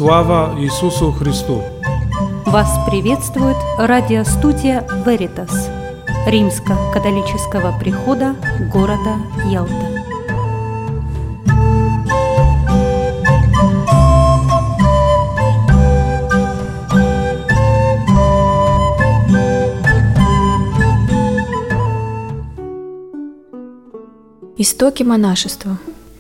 Слава Иисусу Христу! Вас приветствует радиостудия Veritas Римско-католического прихода города Ялта. Истоки монашества.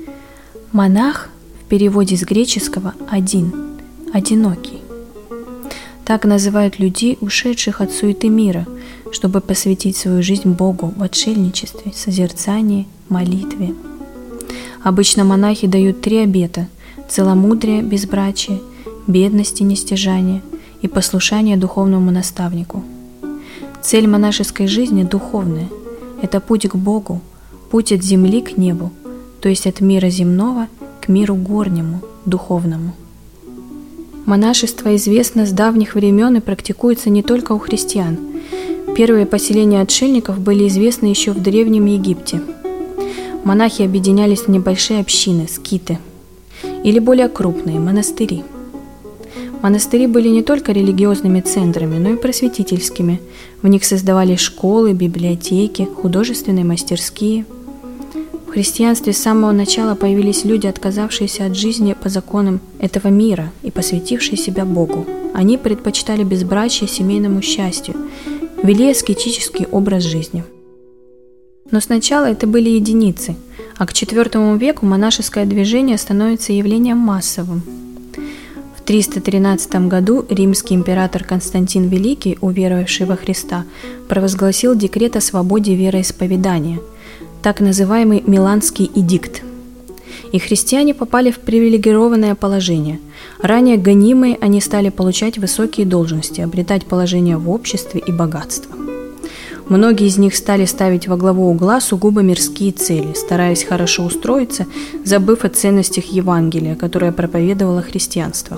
Монах в переводе с греческого «один», «одинокий». Так называют людей, ушедших от суеты мира, чтобы посвятить свою жизнь Богу в отшельничестве, созерцании, молитве. Обычно монахи дают 3 обета – целомудрие, безбрачие, бедность и нестяжание и послушание духовному наставнику. Цель монашеской жизни духовная – это путь к Богу, путь от земли к небу, то есть от мира земного к миру горнему, духовному. Монашество известно с давних времен и практикуется не только у христиан. Первые поселения отшельников были известны еще в Древнем Египте. Монахи объединялись в небольшие общины, скиты, или более крупные – монастыри. Монастыри были не только религиозными центрами, но и просветительскими. В них создавались школы, библиотеки, художественные мастерские. В христианстве с самого начала появились люди, отказавшиеся от жизни по законам этого мира и посвятившие себя Богу. Они предпочитали безбрачие семейному счастью, вели аскетический образ жизни. Но сначала это были единицы, а к IV веку монашеское движение становится явлением массовым. В 313 году римский император Константин Великий, уверовавший во Христа, провозгласил декрет о свободе вероисповедания, так называемый Миланский эдикт. И христиане попали в привилегированное положение. Ранее гонимые они стали получать высокие должности, обретать положение в обществе и богатство. Многие из них стали ставить во главу угла сугубо мирские цели, стараясь хорошо устроиться, забыв о ценностях Евангелия, которое проповедовало христианство.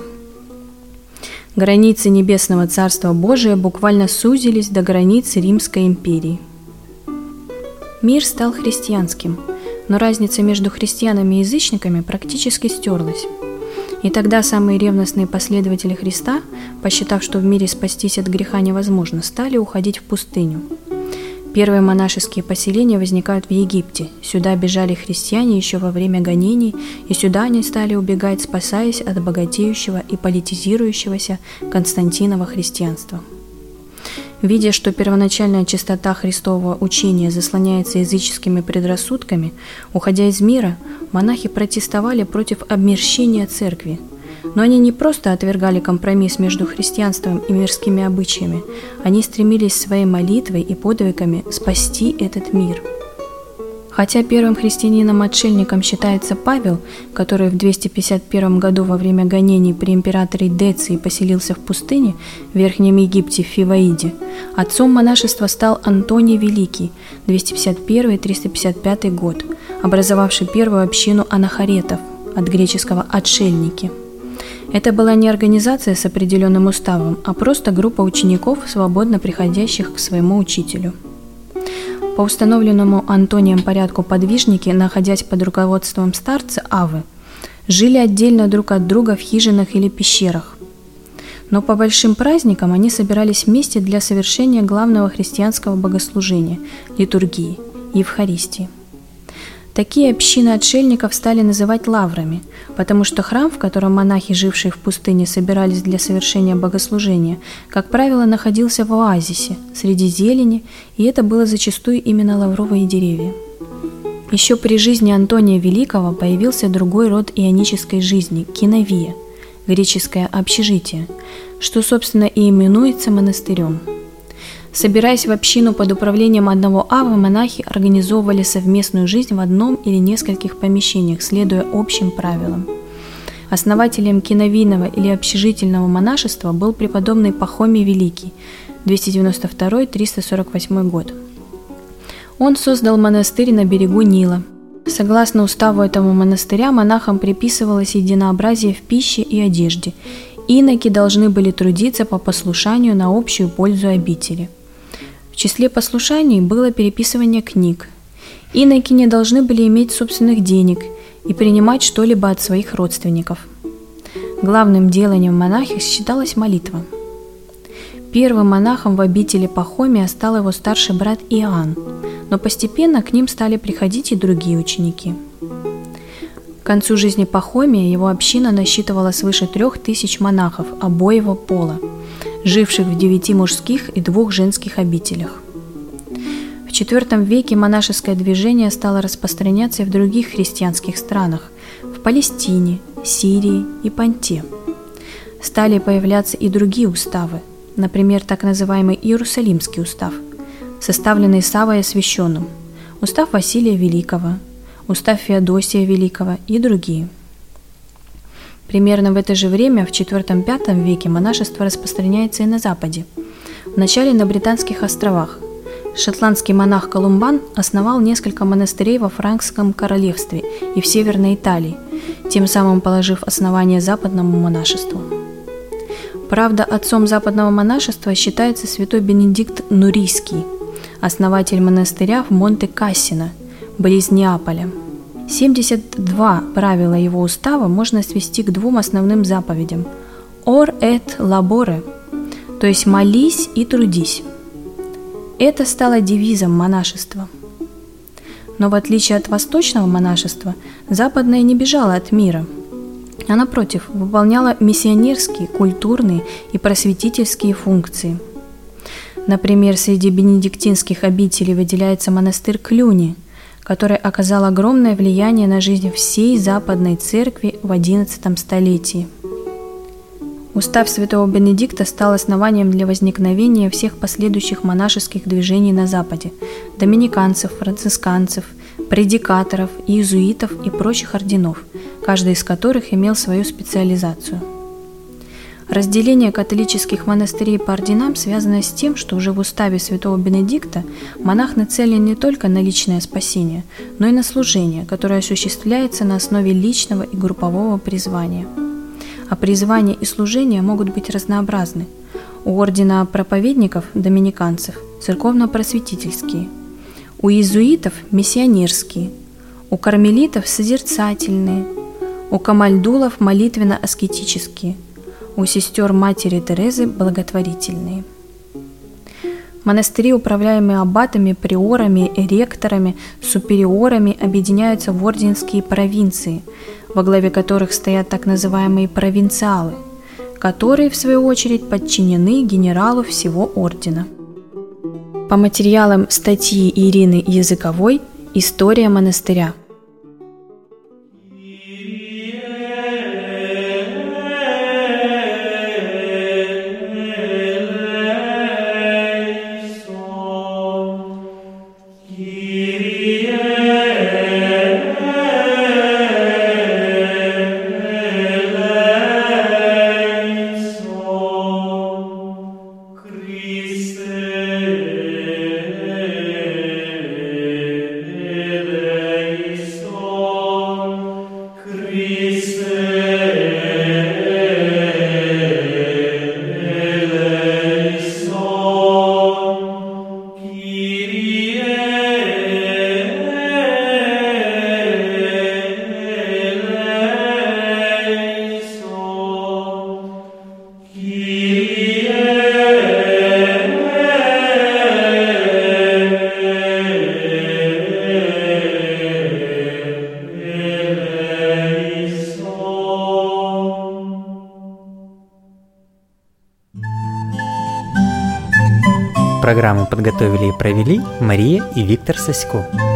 Границы Небесного Царства Божия буквально сузились до границ Римской империи. Мир стал христианским, но разница между христианами и язычниками практически стерлась. И тогда самые ревностные последователи Христа, посчитав, что в мире спастись от греха невозможно, стали уходить в пустыню. Первые монашеские поселения возникают в Египте. Сюда бежали христиане еще во время гонений, и сюда они стали убегать, спасаясь от богатеющего и политизирующегося Константинова христианства. Видя, что первоначальная чистота Христового учения заслоняется языческими предрассудками, уходя из мира, монахи протестовали против обмерщения церкви. Но они не просто отвергали компромисс между христианством и мирскими обычаями, они стремились своей молитвой и подвигами спасти этот мир. Хотя первым христианином-отшельником считается Павел, который в 251 году во время гонений при императоре Деции поселился в пустыне в Верхнем Египте в Фиваиде, отцом монашества стал Антоний Великий, 251-355 год, образовавший первую общину анахаретов, от греческого «отшельники». Это была не организация с определенным уставом, а просто группа учеников, свободно приходящих к своему учителю. По установленному Антонием порядку подвижники, находясь под руководством старца Авы, жили отдельно друг от друга в хижинах или пещерах. Но по большим праздникам они собирались вместе для совершения главного христианского богослужения – литургии, Евхаристии. Такие общины отшельников стали называть лаврами, потому что храм, в котором монахи, жившие в пустыне, собирались для совершения богослужения, как правило, находился в оазисе, среди зелени, и это было зачастую именно лавровые деревья. Еще при жизни Антония Великого появился другой род ионической жизни – киновия, греческое общежитие, что, собственно, и именуется монастырем. Собираясь в общину под управлением одного авы, монахи организовывали совместную жизнь в одном или нескольких помещениях, следуя общим правилам. Основателем киновийного или общежительного монашества был преподобный Пахомий Великий, 292-348 год. Он создал монастырь на берегу Нила. Согласно уставу этого монастыря, монахам приписывалось единообразие в пище и одежде. Иноки должны были трудиться по послушанию на общую пользу обители. В числе послушаний было переписывание книг. Иноки не должны были иметь собственных денег и принимать что-либо от своих родственников. Главным деланием монахи считалась молитва. Первым монахом в обители Пахомия стал его старший брат Иоанн, но постепенно к ним стали приходить и другие ученики. К концу жизни Пахомия его община насчитывала свыше 3000 монахов обоего пола, живших в 9 мужских и 2 женских обителях. В IV веке монашеское движение стало распространяться и в других христианских странах – в Палестине, Сирии и Понте. Стали появляться и другие уставы, например, так называемый Иерусалимский устав, составленный Саввой Освященным, устав Василия Великого, устав Феодосия Великого и другие. Примерно в это же время, в IV-V веке, монашество распространяется и на Западе. Вначале на Британских островах. Шотландский монах Колумбан основал несколько монастырей во Франкском королевстве и в Северной Италии, тем самым положив основание западному монашеству. Правда, отцом западного монашества считается святой Бенедикт Нурийский, основатель монастыря в Монте-Кассино, близ Неаполя. 72 правила его устава можно свести к 2 основным заповедям «Ор et labore», то есть «молись и трудись». Это стало девизом монашества. Но в отличие от восточного монашества, западное не бежало от мира, а напротив, выполняло миссионерские, культурные и просветительские функции. Например, среди бенедиктинских обителей выделяется монастырь Клюни, который оказал огромное влияние на жизнь всей Западной Церкви в XI столетии. Устав святого Бенедикта стал основанием для возникновения всех последующих монашеских движений на Западе – доминиканцев, францисканцев, предикаторов, иезуитов и прочих орденов, каждый из которых имел свою специализацию. Разделение католических монастырей по орденам связано с тем, что уже в уставе святого Бенедикта монах нацелен не только на личное спасение, но и на служение, которое осуществляется на основе личного и группового призвания. А призвание и служение могут быть разнообразны. У ордена проповедников, доминиканцев, церковно-просветительские, у иезуитов – миссионерские, у кармелитов – созерцательные, у камальдулов – молитвенно-аскетические, у сестер Матери Терезы – благотворительные. Монастыри, управляемые аббатами, приорами, ректорами, супериорами, объединяются в орденские провинции, во главе которых стоят так называемые провинциалы, которые, в свою очередь, подчинены генералу всего ордена. По материалам статьи Ирины Языковой «История монастыря». Программу подготовили и провели Мария и Виктор Сасько.